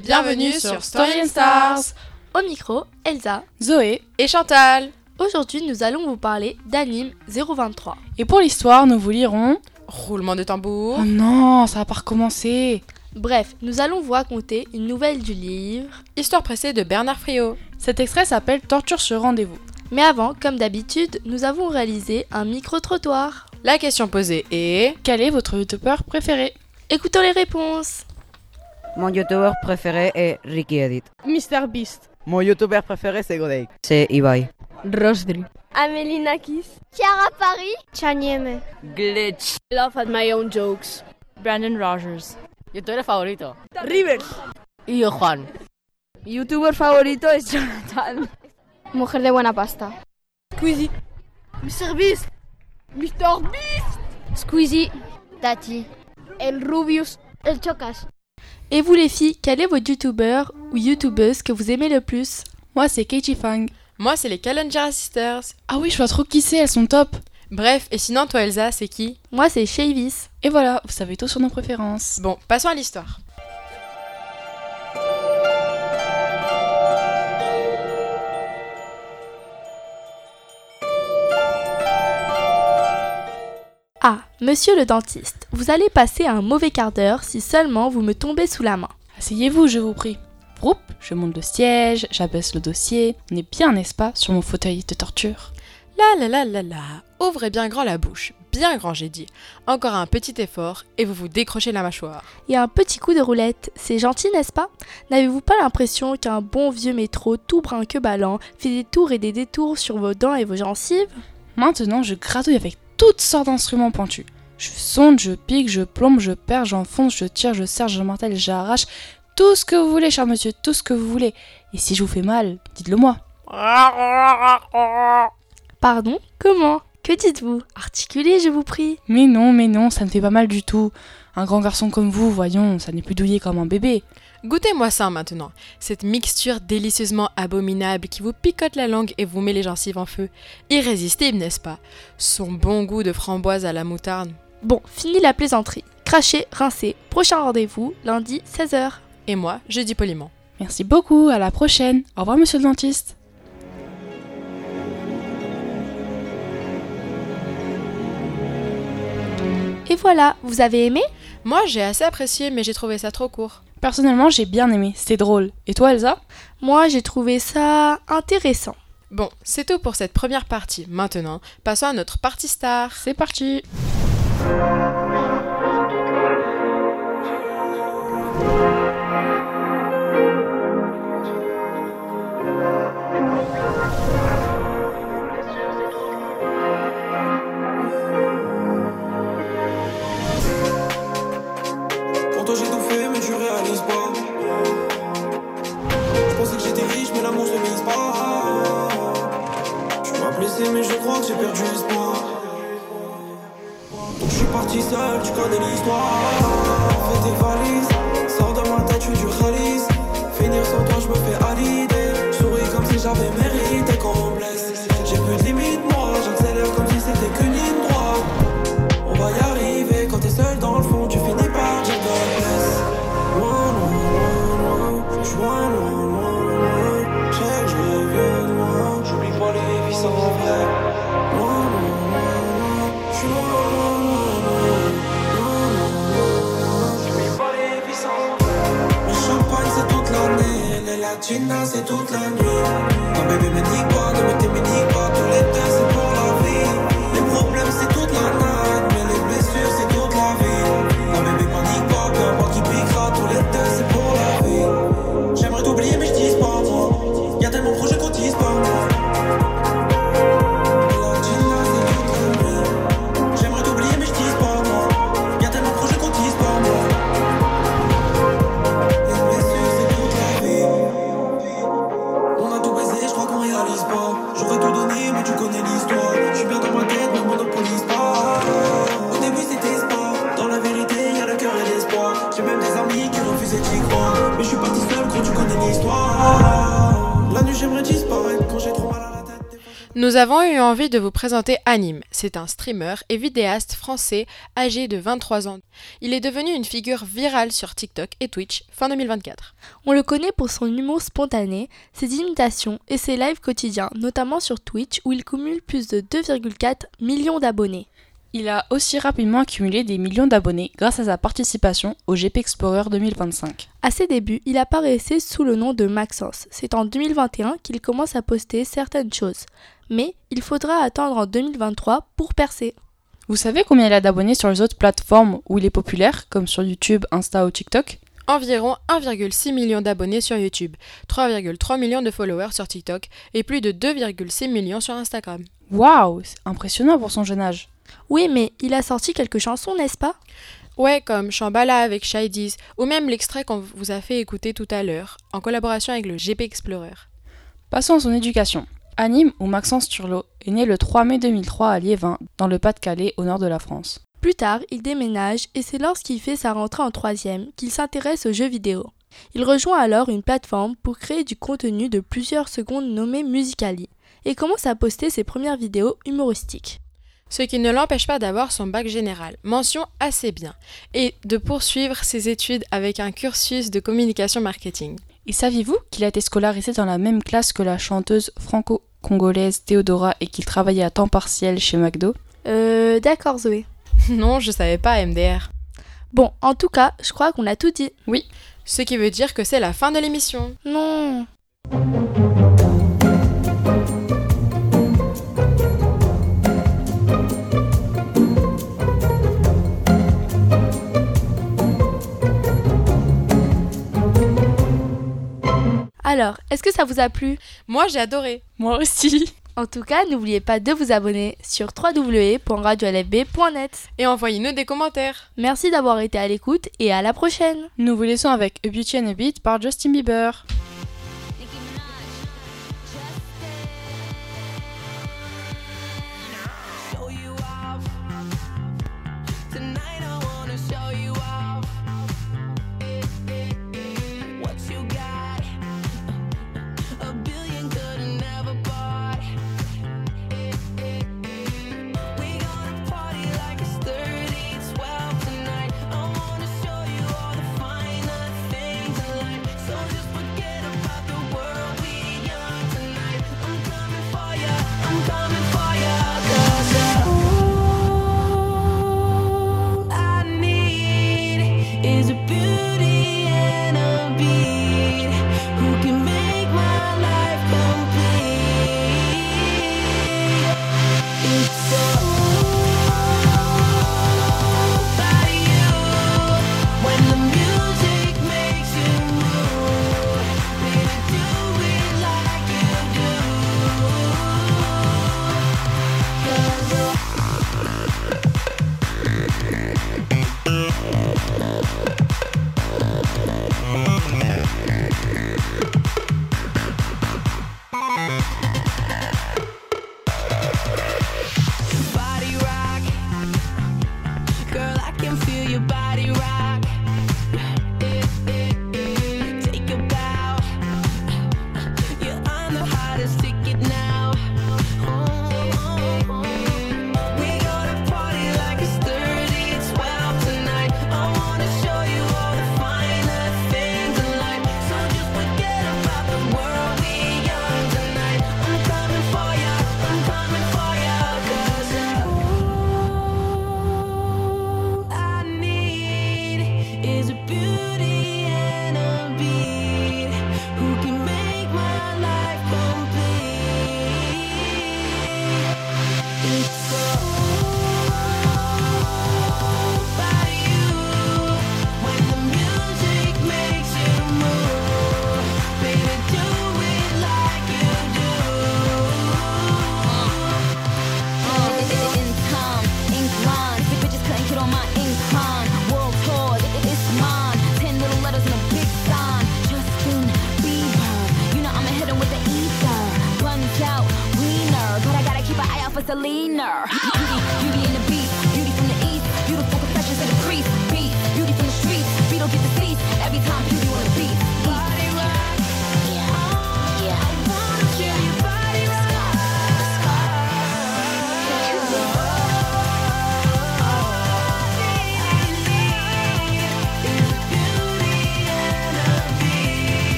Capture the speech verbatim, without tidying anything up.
bienvenue sur Story and Stars. Au micro, Elsa, Zoé et Chantal. Aujourd'hui, nous allons vous parler d'Anime zéro vingt-trois. Et pour l'histoire, nous vous lirons... Roulement de tambour. Oh non, ça va pas recommencer. Bref, nous allons vous raconter une nouvelle du livre Histoire pressée de Bernard Friot. Cet extrait s'appelle Torture sur rendez-vous. Mais avant, comme d'habitude, nous avons réalisé un micro-trottoir. La question posée est... Quel est votre youtubeur préféré? Écoutons les réponses. Mon youtubeur préféré est Ricky Edit. MrBeast. Mon youtubeur préféré c'est Godek. C'est Ibai. Rosdry. Amélie Nakis. Chiara Paris. Chanieme. Glitch. Laugh at my own jokes. Brandon Rogers. Youtuber favorito. Rivers. Y yo Juan. Mi youtuber favorito es Jonathan. Mujer de buena pasta. Squeezie. MrBeast. MrBeast. Squeezie. Tati. El Rubius. El Chocas. Et vous les filles, quel est votre youtubeur ou youtubeuse que vous aimez le plus? Moi, c'est Keiichi Fang. Moi, c'est les Kalenjara Sisters. Ah oui, je vois trop qui c'est, elles sont top. Bref, et sinon, toi Elsa, c'est qui? Moi, c'est Shavis. Et voilà, vous savez tout sur nos préférences. Bon, passons à l'histoire. Ah, monsieur le dentiste, vous allez passer un mauvais quart d'heure si seulement vous me tombez sous la main. Asseyez-vous, je vous prie. Vroup, je monte le siège, j'abaisse le dossier. On est bien, n'est-ce pas, sur mon fauteuil de torture. La la la la la, ouvrez bien grand la bouche, bien grand j'ai dit. Encore un petit effort et vous vous décrochez la mâchoire. Et un petit coup de roulette, c'est gentil, n'est-ce pas? N'avez-vous pas l'impression qu'un bon vieux métro tout brun que ballant fait des tours et des détours sur vos dents et vos gencives? Maintenant, je gratouille avec toutes sortes d'instruments pointus. Je sonde, je pique, je plombe, je perce, j'enfonce, je tire, je serre, je martèle, j'arrache. Tout ce que vous voulez, cher monsieur, tout ce que vous voulez. Et si je vous fais mal, dites-le moi. Pardon? Comment? Que dites-vous? Articulez, je vous prie. Mais non, mais non, ça ne fait pas mal du tout. Un grand garçon comme vous, voyons, ça n'est plus douillé comme un bébé. Goûtez-moi ça maintenant, cette mixture délicieusement abominable qui vous picote la langue et vous met les gencives en feu. Irrésistible, n'est-ce pas? Son bon goût de framboise à la moutarde. Bon, fini la plaisanterie. Crachez, rincez. Prochain rendez-vous, lundi, seize heures. Et moi, je dis poliment. Merci beaucoup, à la prochaine. Au revoir, monsieur le dentiste. Et voilà, vous avez aimé? Moi, j'ai assez apprécié, mais j'ai trouvé ça trop court. Personnellement, j'ai bien aimé, c'était drôle. Et toi, Elsa? Moi, j'ai trouvé ça intéressant. Bon, c'est tout pour cette première partie. Maintenant, passons à notre partie star. C'est parti. Pourtant j'ai tout fait mais tu réalises pas. Je pensais que j'étais riche mais l'amour se mise pas. Tu m'as blessé mais je crois que j'ai perdu espoir. Donc je suis parti seul, tu connais l'histoire. Fais tes valises, sors de ma tête, je suis du Khalis. Finir sans toi je me fais à l'idée. Je souris comme si j'avais mérité qu'on me blesse. J'ai plus de limite moi, j'accélère comme si c'était qu'une ligne droite. On va y arriver quand t'es seul dans le fond, tu finis par dire God bless. Loin, loin, loin, loin, je suis loin, loin, loin, loin. Je sais que je reviens de loin, j'oublie pas les vies sans vrai. Loin, loin, loin, loin, je suis loin, loin, loin, loin, loin, loin, j'oublie pas les vies sans vrai. Le champagne c'est toute l'année, les latinas c'est toute la nuit. Non bébé me dis pas, ne me t'éménique pas, tous les deux c'est pour la vie. Les problèmes c'est toute la night, mais les blessures c'est toute la vie. Non bébé panique pas, peu importe qui piquera, tous les deux c'est pour la vie. J'aimerais t'oublier mais je dis pas moi, y'a tellement de projets qu'on dise pas moi. La Gina c'est toute la nuit. J'aimerais t'oublier mais je dis pas moi, y'a tellement de projets qu'on dise pas moi. Les blessures c'est toute la vie. Nous avons eu envie de vous présenter Anime. C'est un streamer et vidéaste français âgé de vingt-trois ans. Il est devenu une figure virale sur TikTok et Twitch fin deux mille vingt-quatre. On le connaît pour son humour spontané, ses imitations et ses lives quotidiens, notamment sur Twitch où il cumule plus de deux virgule quatre millions d'abonnés. Il a aussi rapidement accumulé des millions d'abonnés grâce à sa participation au G P Explorer deux mille vingt-cinq. À ses débuts, il apparaissait sous le nom de Maxence. C'est en deux mille vingt et un qu'il commence à poster certaines choses. Mais il faudra attendre en deux mille vingt-trois pour percer. Vous savez combien il a d'abonnés sur les autres plateformes où il est populaire, comme sur YouTube, Insta ou TikTok ? Environ un virgule six million d'abonnés sur YouTube, trois virgule trois millions de followers sur TikTok et plus de deux virgule six millions sur Instagram. Waouh, c'est impressionnant pour son jeune âge. Oui, mais il a sorti quelques chansons, n'est-ce pas ? Ouais, comme Shambhala avec Shaidiz, ou même l'extrait qu'on vous a fait écouter tout à l'heure, en collaboration avec le G P Explorer. Passons à son éducation. Anime, ou Maxence Turlot, est né le trois mai deux mille trois à Liévin, dans le Pas-de-Calais, au nord de la France. Plus tard, il déménage et c'est lorsqu'il fait sa rentrée en troisième qu'il s'intéresse aux jeux vidéo. Il rejoint alors une plateforme pour créer du contenu de plusieurs secondes nommé Musical.ly et commence à poster ses premières vidéos humoristiques. Ce qui ne l'empêche pas d'avoir son bac général, mention assez bien, et de poursuivre ses études avec un cursus de communication marketing. Et saviez-vous qu'il a été scolarisé dans la même classe que la chanteuse franco-congolaise Théodora et qu'il travaillait à temps partiel chez McDo ? Euh, d'accord Zoé. Non, je savais pas M D R. Bon, en tout cas, je crois qu'on a tout dit. Oui, ce qui veut dire que c'est la fin de l'émission. Non. Alors, est-ce que ça vous a plu ? Moi, j'ai adoré. Moi aussi. En tout cas, n'oubliez pas de vous abonner sur w w w point radio l f b point net. Et envoyez-nous des commentaires. Merci d'avoir été à l'écoute et à la prochaine. Nous vous laissons avec A Beauty and a Beat par Justin Bieber.